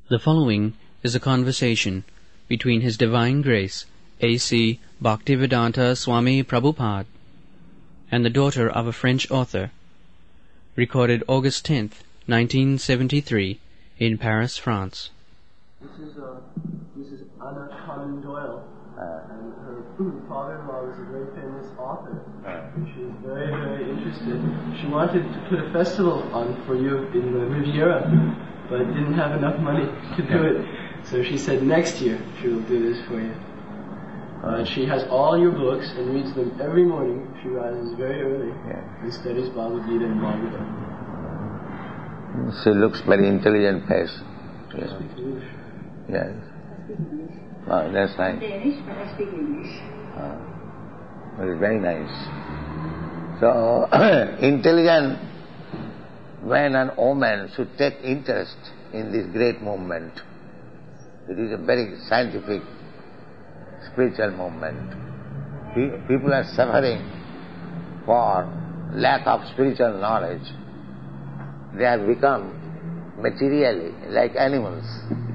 The following is a conversation between His Divine Grace A.C. Bhaktivedanta Swami Prabhupada and the daughter of a French author, recorded August 10th, 1973, in Paris, France. This is Mrs. Anna Conan Doyle, and her father-in-law was a very famous author. And she was very, very interested. She wanted to put a festival on for you in the Riviera, but didn't have enough money to do it. So she said next year she will do this for you. She has all your books and reads them every morning. She rises very early and studies Bhagavad Gita and Bhagavatam. She looks very intelligent face. She speaks English. Yes. Oh, that's nice. Danish, but I speak English. It's very nice. So, intelligent man and woman should take interest in this great movement. It is a very scientific, spiritual movement. People are suffering for lack of spiritual knowledge. They have become materially like animals.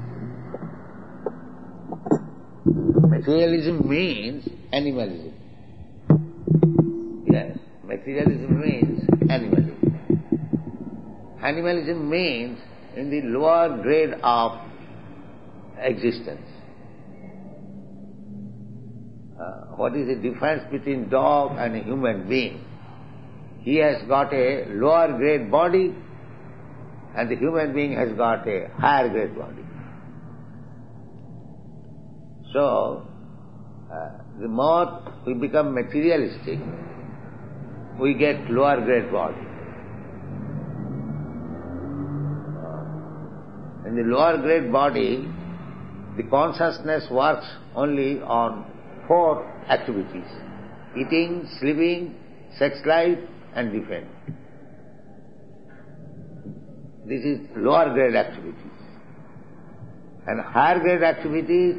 Materialism means animalism. Yes, materialism means animalism. Animalism means in the lower grade of existence. What is the difference between dog and a human being? He has got a lower grade body and the human being has got a higher grade body. So, the more we become materialistic, we get lower grade body. In the lower grade body, the consciousness works only on 4 activities: eating, sleeping, sex life and defense. This is lower grade activities. And higher grade activities,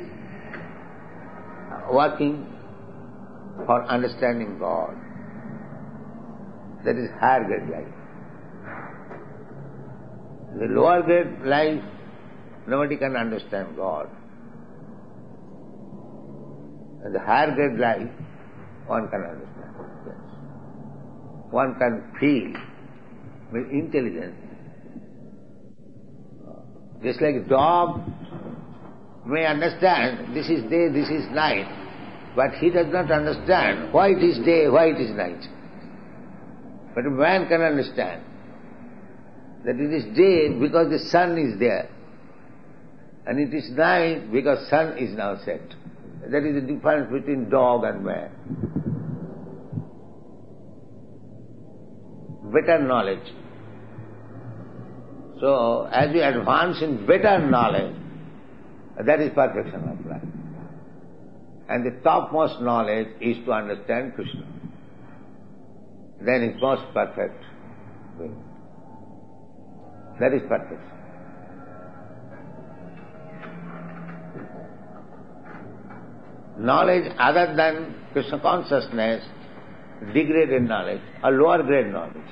working for understanding God. That is higher grade life. The lower grade life, nobody can understand God. And the higher grade life, one can understand. Yes. One can feel with intelligence. Just like a dog may understand this is day, this is night, but he does not understand why it is day, why it is night. But a man can understand that it is day because the sun is there, and it is night because sun is now set. That is the difference between dog and man. Better knowledge. So, as we advance in better knowledge, that is perfection of life. And the topmost knowledge is to understand Krishna. Then it's most perfect. That is perfection. Knowledge other than Krishna consciousness, degraded knowledge, or lower grade knowledge.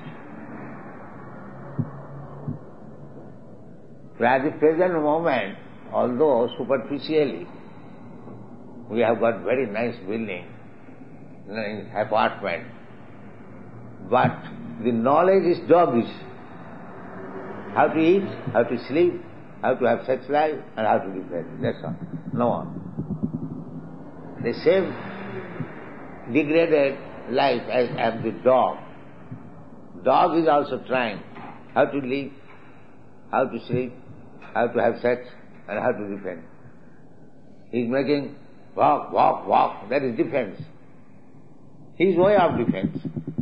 So at the present moment, although superficially we have got very nice building, nice apartment, but the knowledge is doggish. How to eat, how to sleep, how to have sex life, and how to defend. That's all. No more. The same degraded life as the dog. Dog is also trying how to live, how to sleep, how to have sex, and how to defend. He is making walk, walk, walk. That is defense. His way of defense.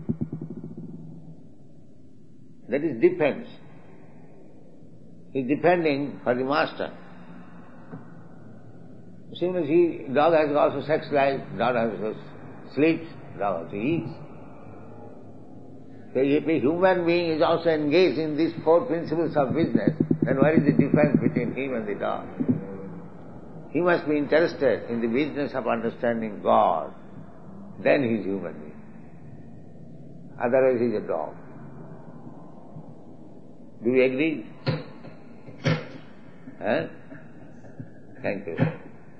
That is defense. He is defending for the master. Similarly, dog has also sex life, dog also sleeps, dog also eats. So if a human being is also engaged in these 4 principles of business, then what is the difference between him and the dog? He must be interested in the business of understanding God. Then he is human being. Otherwise he is a dog. Do you agree? Thank you.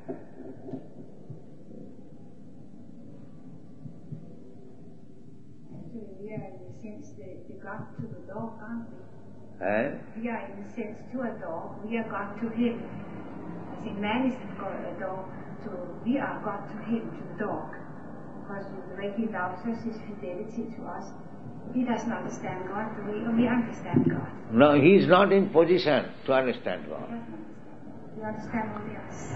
We are in the sense the God to the dog, aren't we? Eh? We are in the sense to a dog. We are God to him. As in man is God a dog, so we are God to him, to the dog. Because the way he loves us, his fidelity to us. He doesn't understand God the way we understand God. No, he is not in position to understand God. We understand only us.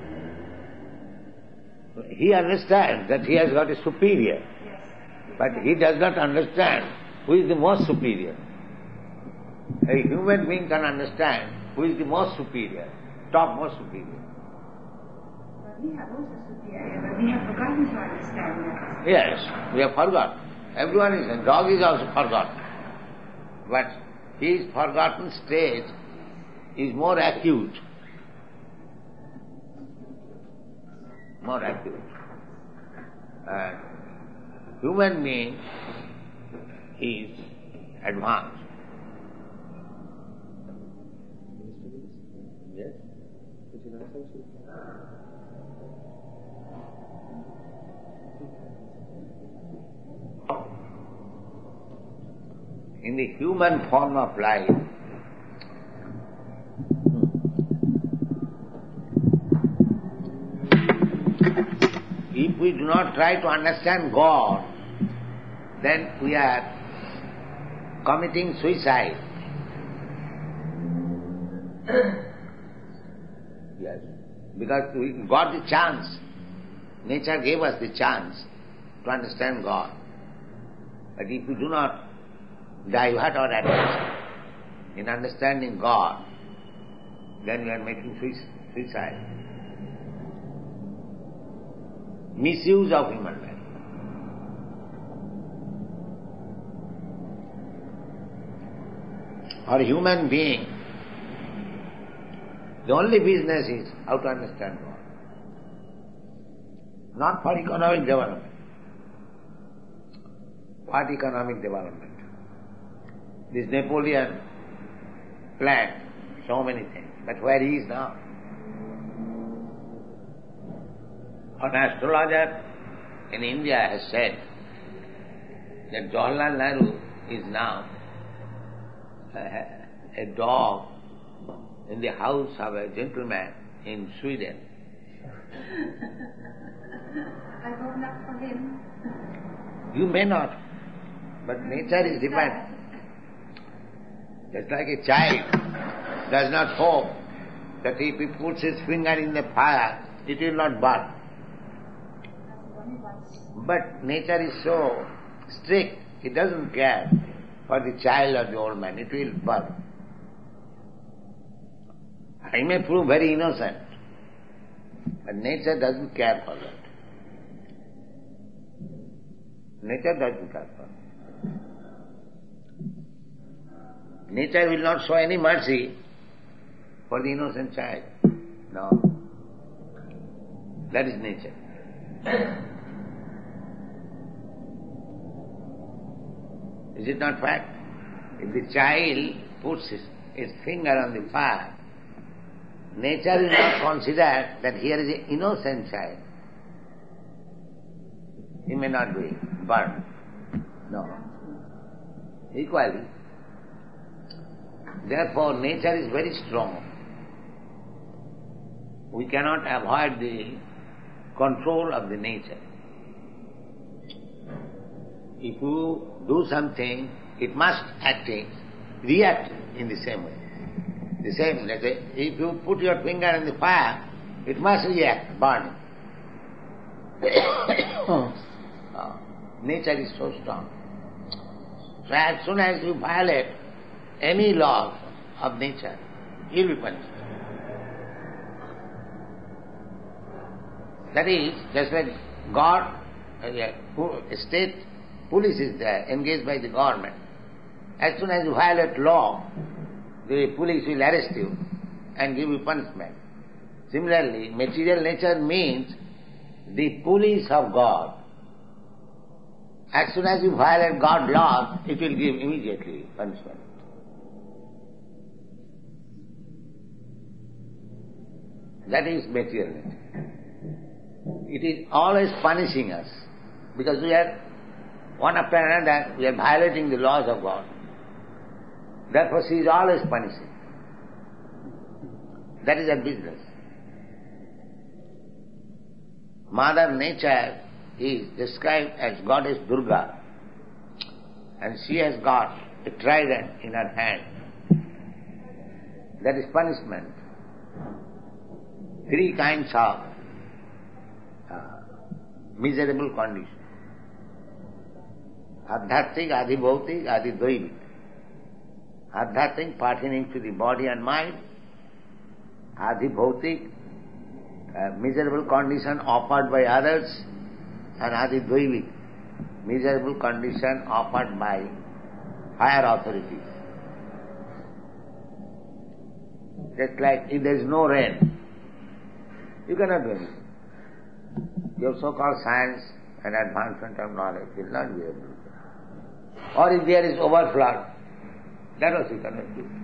He understands that he has got a superior, Yes. but he does not understand who is the most superior. A human being can understand who is the most superior, topmost superior. But we have also superior, but we have forgotten to understand that. Yes, we have forgotten. Everyone is, a dog is also forgotten. But his forgotten state is more acute. More acute. And human being is advanced. Yes? In the human form of life, if we do not try to understand God, then we are committing suicide. Yes. Because we got the chance. Nature gave us the chance to understand God. But if we do not divert our attention in understanding God, then we are making suicide. Misuse of human life. For a human being, the only business is how to understand God. Not for economic development. What economic development? This Napoleon planned so many things, but where he is now? An astrologer in India has said that Jawaharlal Nehru is now a dog in the house of a gentleman in Sweden. I hope not for him. You may not, but nature is different. Just like a child does not hope that if he puts his finger in the fire, it will not burn. But nature is so strict, it doesn't care for the child or the old man, it will burn. I may prove very innocent, but nature doesn't care for that. Nature doesn't care for that. Nature will not show any mercy for the innocent child. No. That is nature. Is it not fact? If the child puts his finger on the fire, nature will not consider that here is an innocent child. He may not be burned. No. Equally. Therefore, nature is very strong. We cannot avoid the control of the nature. If you do something, it must react in the same way. The same, let's say, if you put your finger in the fire, it must react, burn. Nature is so strong. So as soon as you violate any law of nature, you will be punished. That is, just like God, state police is there, engaged by the government. As soon as you violate law, the police will arrest you and give you punishment. Similarly, material nature means the police of God. As soon as you violate God's laws, it will give immediately punishment. That is material nature. It is always punishing us because we are, one after another, we are violating the laws of God. Therefore she is always punishing. That is her business. Mother Nature is described as Goddess Durga, and she has got a trident in her hand. That is punishment. Three kinds of miserable condition. Adhyatmic, adhibhautik, adhidvaivik. Adhyatmic pertaining to the body and mind. Adhibhautik, miserable condition offered by others. And adhidvaivik, miserable condition offered by higher authorities. Just like if there is no rain, you cannot do anything. Your so-called science and advancement of knowledge will not be able to do. Or if there is overflood, that also you cannot do.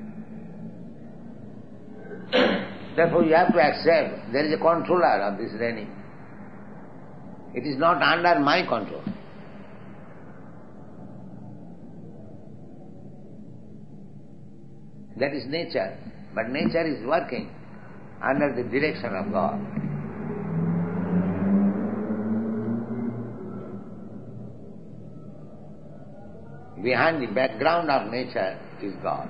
Therefore you have to accept there is a controller of this raining. It is not under my control. That is nature. But nature is working under the direction of God. Behind the background of nature is God.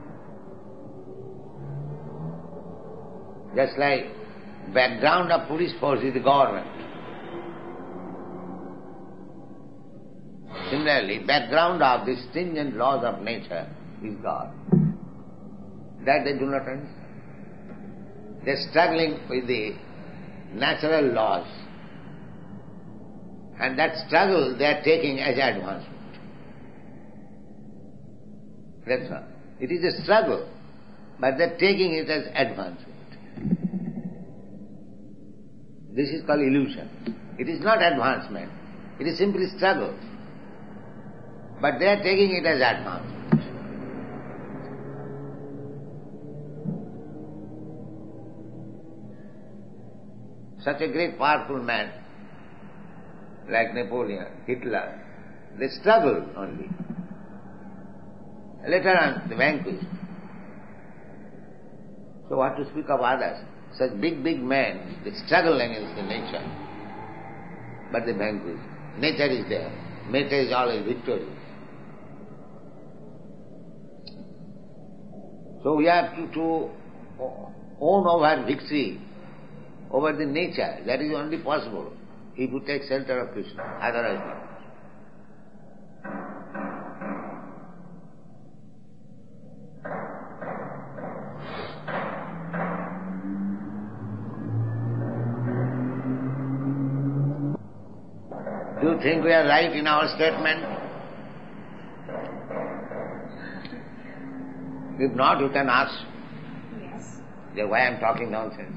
Just like background of police force is the government. Similarly, background of the stringent laws of nature is God. That they do not understand. They are struggling with the natural laws. And that struggle they are taking as advancement. That's all. It is a struggle, but they are taking it as advancement. This is called illusion. It is not advancement. It is simply struggle. But they are taking it as advancement. Such a great powerful man like Napoleon, Hitler, they struggled only. Later on, they vanquished. So what to speak of others? Such big men, they struggle against the nature, but they vanquish. Nature is there. Nature is always victorious. So we have to own our victory over the nature. That is only possible if you take shelter of Krishna, otherwise not. Do you think we are right in our statement? If not, you can ask. Yes. Then why I am talking nonsense?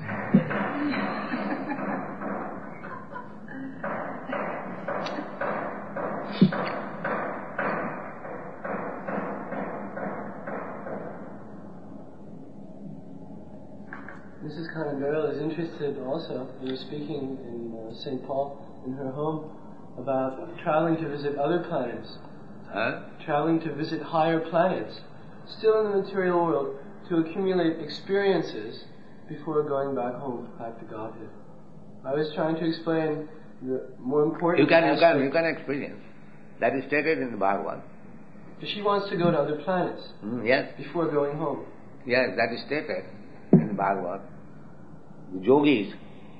Mrs. Conan Doyle is interested also. We were speaking in St. Paul, in her home, about traveling to visit other planets. Huh? Traveling to visit higher planets, still in the material world, to accumulate experiences before going back home, back to Godhead. I was trying to explain the more important You can experience. That is stated in the Bhagavad. She wants to go to other planets Yes. before going home. Yes, that is stated in the Bhagavad. The yogis,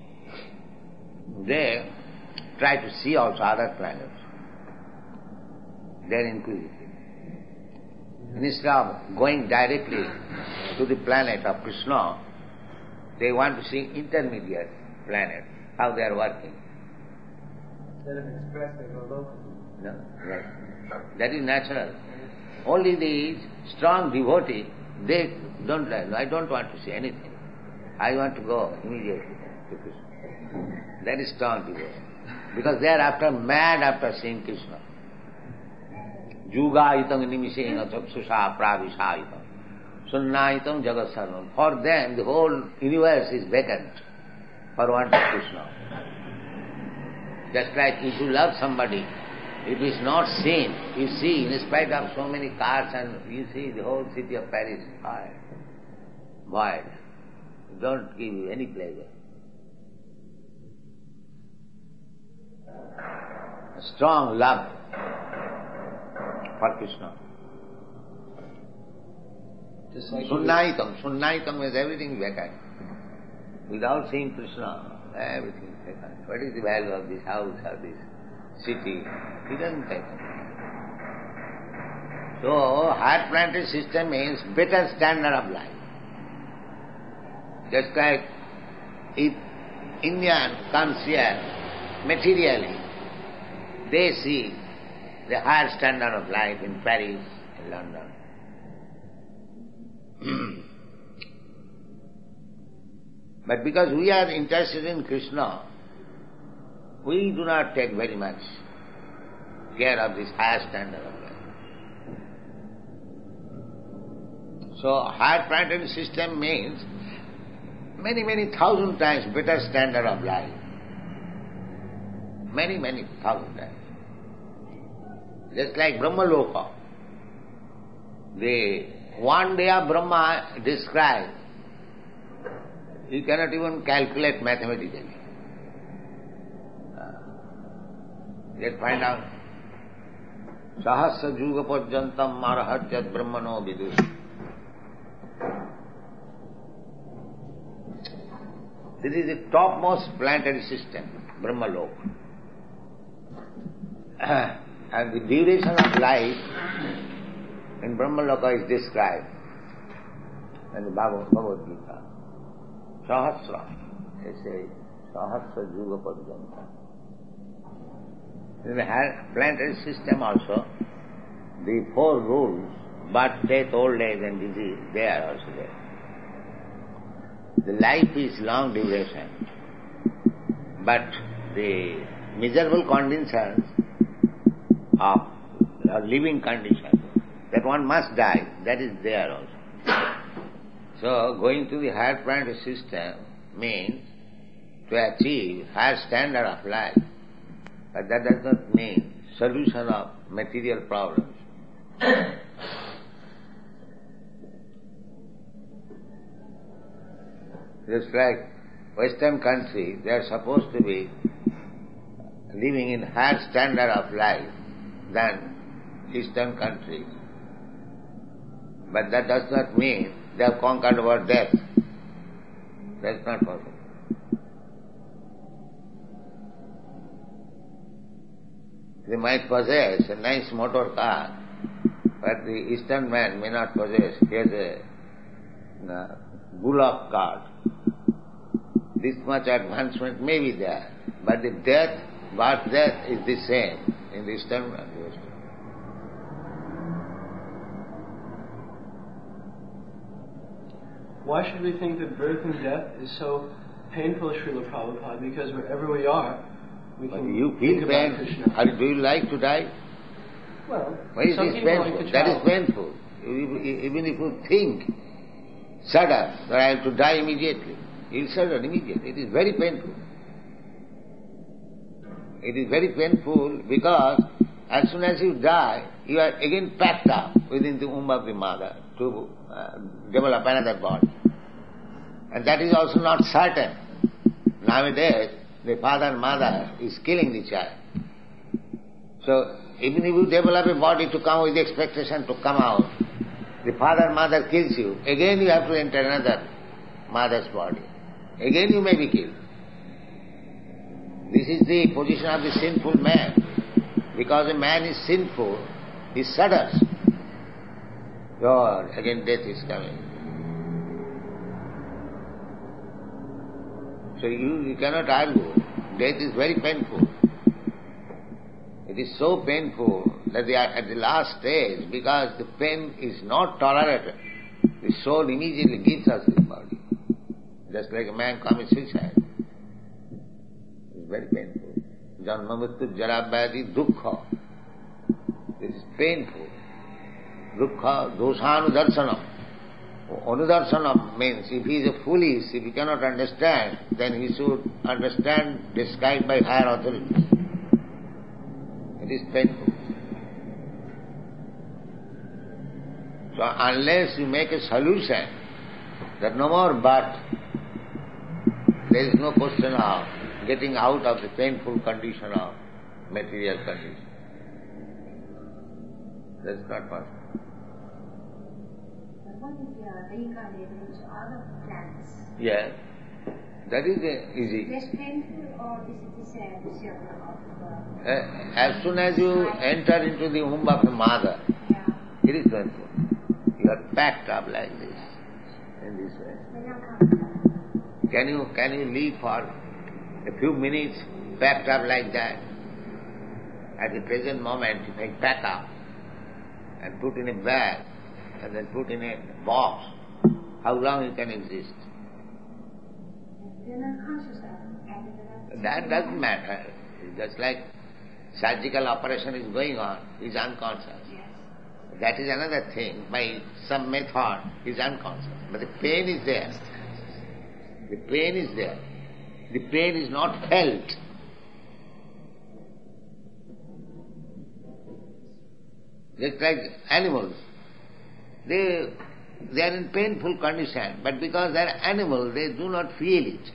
they try to see also other planets. They are inquisitive. Instead of going directly to the planet of Krishna, they want to see intermediate planets, how they are working. Instead of express, they go local. No? Yes. That is natural. Only the strong devotee, they don't like, I don't want to see anything. I want to go immediately to Krishna. That is strong devotee. Because they are mad after seeing Krishna. Juga itam nimisena chaksusha pravisha itam. Sunnaitam Jagat Sarvam. For them, the whole universe is vacant for want of Krishna. Just like if you love somebody, it is not seen. You see, in spite of so many cars, and you see the whole city of Paris void. It don't give you any pleasure. A strong love for Krishna. Sunnaitam means everything vacant. Without seeing Krishna, everything is vacant. What is the value of this house or this city? It doesn't take it. So, heart planted system means better standard of life. Just like if Indian comes here materially, they see the higher standard of life in Paris, in London. But because we are interested in Krishna, we do not take very much care of this higher standard of life. So, higher planetary system means many, many thousand times better standard of life. Many, many thousand times. Just like Brahmaloka. The one day of Brahma described, you cannot even calculate mathematically. Let's find out. Sahasra juga parjantam marahajyat brahmano vidus. This is the topmost planetary system, Brahmaloka. And the duration of life in Brahmaloka is described in the Bhagavad Gita. Sahasra, they say, Sahasra Juga Parjanta. In the planetary system also, the four rules, birth, death, old age and disease, they are also there. The life is long duration, but the miserable conditions of living condition, that one must die, that is there also. So, going to the higher planetary system means to achieve higher standard of life, but that does not mean solution of material problems. Just like Western countries, they are supposed to be living in higher standard of life than Eastern countries. But that does not mean they have conquered over death. That's not possible. They might possess a nice motor car, but the Eastern man may not possess. He has a bullock cart. This much advancement may be there, but the death, birth, death is the same in the Eastern and the Western. Why should we think that birth and death is so painful, Srila Prabhupada? Because wherever we are, we can you feel pain. Or do you like to die? Well, why is this painful? Like that is painful. Even if you think sudden that I have to die immediately, it is sudden, immediate. It is very painful. It is very painful because as soon as you die, you are again packed up within the womb of the mother to develop another body. And that is also not certain. Nowadays, the father and mother is killing the child. So, even if you develop a body to come with the expectation to come out, the father and mother kills you, again you have to enter another mother's body. Again you may be killed. This is the position of the sinful man. Because a man is sinful, he shudders. God, again death is coming. So you cannot argue. Death is very painful. It is so painful that they are at the last stage, because the pain is not tolerated. The soul immediately gives us the body. Just like a man commits suicide. It's very painful. Janma mrityu jara vyadhi dukkha. This is painful. Dukkha dosanu darshanam. Anudarshana means if he is a foolish, if he cannot understand, then he should understand described by higher authorities. It is painful. So unless you make a solution that no more but, there is no question of getting out of the painful condition of material condition. That's not possible. What if you are reincarnated into other planets? Yes, that is easy. Less painful, or is it the same circle of As soon as you enter into the womb of the mother, yeah. it is painful. You are packed up like this, in this way. When you come Can you live for a few minutes packed up like that? At the present moment, if I pack up and put in a bag and then put in a box, how long you can exist? you're not conscious of it. That doesn't matter. It's just like surgical operation is going on, he's unconscious. Yes. That is another thing. By some method, he's unconscious. But the pain is there. The pain is there. The pain is not felt. Just like animals. They are in painful condition, but because they are animals, they do not feel it.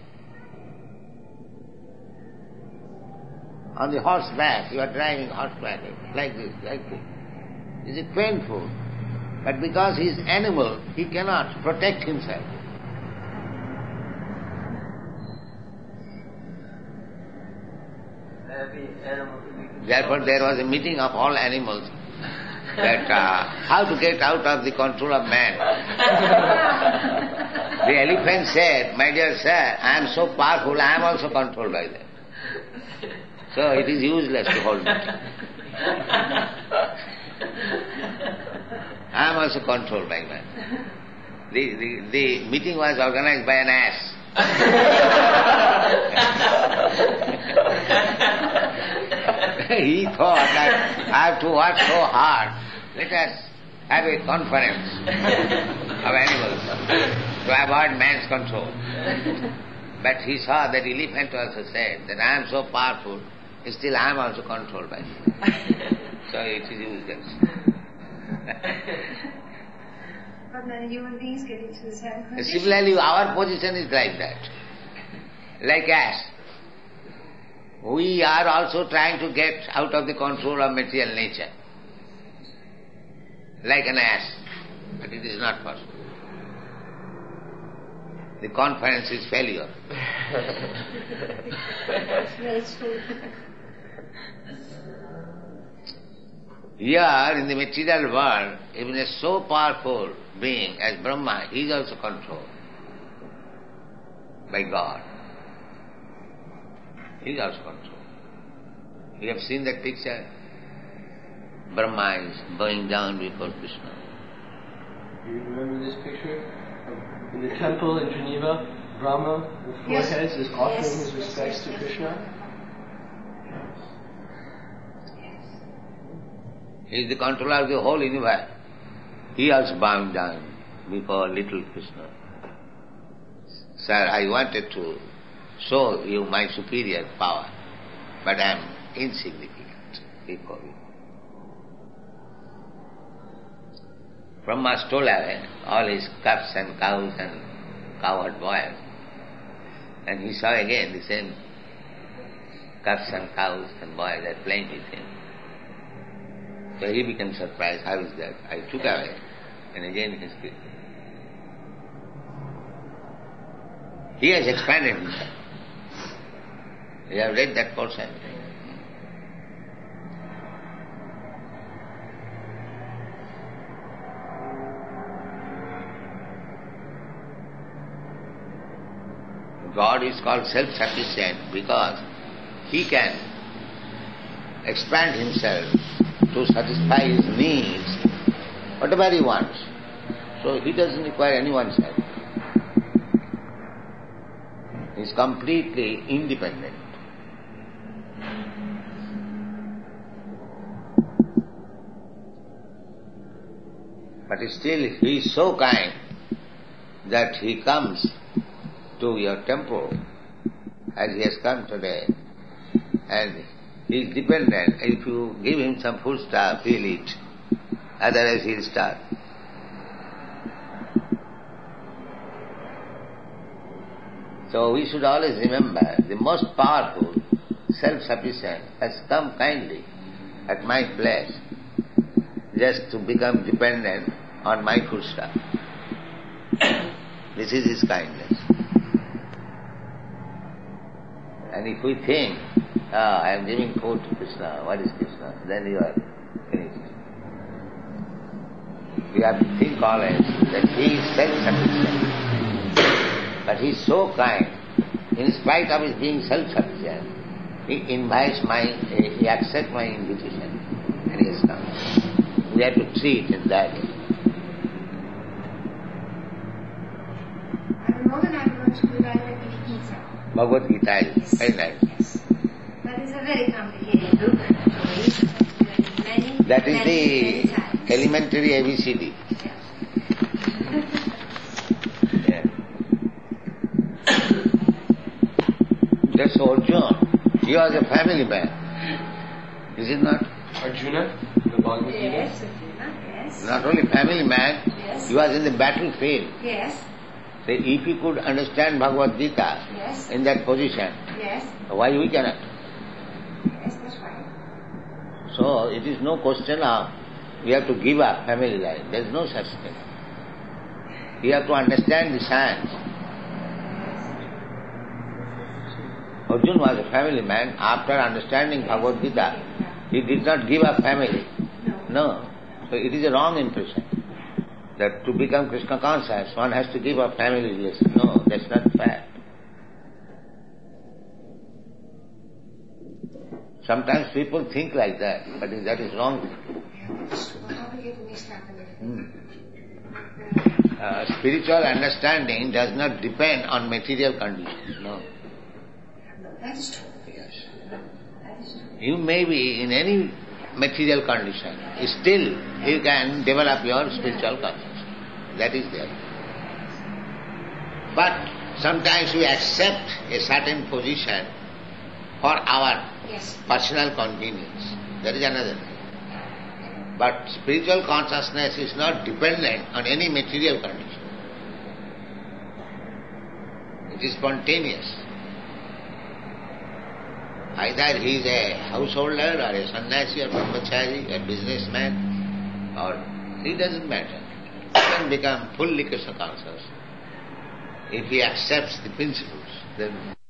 On the horseback, you are driving horseback, like this. Is it painful? But because he is animal, he cannot protect himself. Therefore there was a meeting of all animals that how to get out of the control of man. The elephant said, my dear sir, I am so powerful, I am also controlled by them. So it is useless to hold me. I am also controlled by man. The meeting was organized by an ass. He thought that I have to work so hard. Let us have a conference of animals to avoid man's control. But he saw that elephant also said that I am so powerful, still I am also controlled by him. So it is useless. But then human beings get into the same condition. Similarly, our position is like that. Like ass. We are also trying to get out of the control of material nature. Like an ass. But it is not possible. The conference is failure. Here in the material world, even a so powerful being as Brahma, he is also controlled by God. He is also controlled. You have seen that picture? Brahma is bowing down before Krishna. You remember this picture? In the temple in Geneva, Brahma, with four heads, is offering his respects to Krishna. He is the controller of the whole universe. He also bowing down before little Krishna. Sir, I wanted to show you my superior power, but I am insignificant before you. Brahma stole away all his calves and cows and cowherd boys, and he saw again the same calves and cows and boys that playing with him. So he became surprised, how is that? I took away, and again he is killed. He has expanded himself. You have read that portion. God is called self-sufficient because he can expand himself to satisfy his needs, whatever he wants. So he doesn't require anyone's help. He is completely independent. But still he is so kind that he comes to your temple, as he has come today, and he is dependent. If you give him some food stuff, he will eat. Otherwise he will starve. So we should always remember the most powerful, self-sufficient has come kindly at my place just to become dependent on my foodstuff. This is his kindness. And if we think, I am giving food to Krishna, what is Krishna? Then you are finished. We have to think always that he is self-sufficient. But he is so kind, in spite of his being self-sufficient, he accepts my invitation and he has come. We have to treat in that way. At the moment I'm going to read Bhagavad Gita. Bhagavad Gita is very nice. Yes. But it's a very complicated book. That is the elementary ABCD. That's Arjuna. He was a family man. Is it not? Arjuna, the Bhagavad Gita? Yes, Arjuna, yes. Not only family man, Yes. he was in the battlefield. Yes, So if he could understand Bhagavad Gita yes, in that position, yes, why we cannot? yes, that's right. So it is no question of we have to give up family life. There is no such thing. You have to understand the science. Arjuna was a family man. After understanding Bhagavad Gita, he did not give up family. No. So it is a wrong impression that to become Krishna conscious, one has to give up family relation. No, that's not fact. Sometimes people think like that, but that is wrong. Spiritual understanding does not depend on material conditions. No. That is true. Yes. That is true. You may be in any material condition, still you can develop your spiritual consciousness. That is there. But sometimes we accept a certain position for our Yes. personal convenience. That is another thing. But spiritual consciousness is not dependent on any material condition. It is spontaneous. Either he is a householder or a sannyasi or brahmachari, a businessman, or it doesn't matter. He can become fully Krishna conscious if he accepts the principles. Then